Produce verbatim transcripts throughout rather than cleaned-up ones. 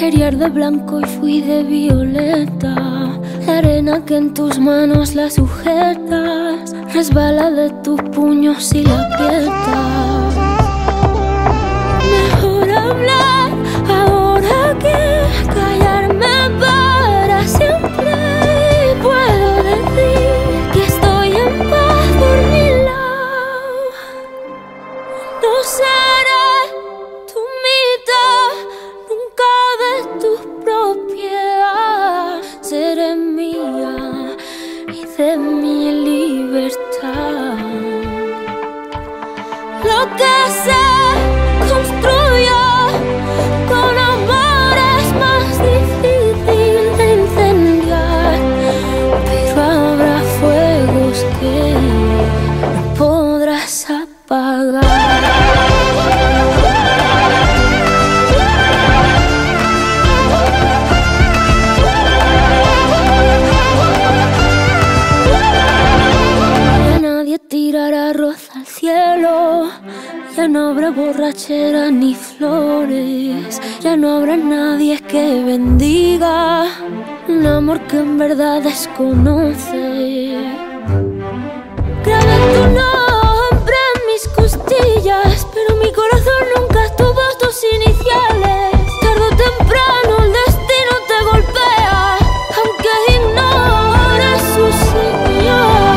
Quería de blanco y fui de violeta. La arena que en tus manos la sujetas resbala de tus puños y la aprietas. Mejor hablar ahora que callarme para siempre. Puedo decir que estoy en paz por mi lado. No seré tu mitad, nunca de tu propiedad. Seré mía y de mi libertad. Lo que se construyó con amor es más difícil de incendiar, pero habrá fuegos que no podrás apagar. Tirará arroz al cielo, ya no habrá borrachera ni flores, ya no habrá nadie que bendiga un amor que en verdad desconoce. Grabé tu nombre en mis costillas, pero mi corazón nunca tuvo tus iniciales. Tarde o temprano el destino te golpea, aunque ignores sus señales.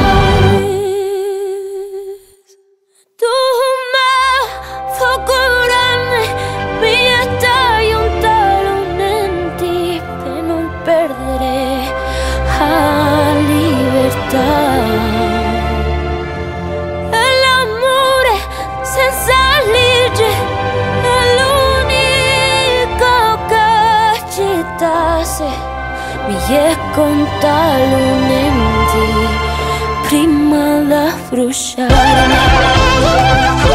El amor senza legge è l'unico che ci tasse. Mi è contalunenti prima da frusciare.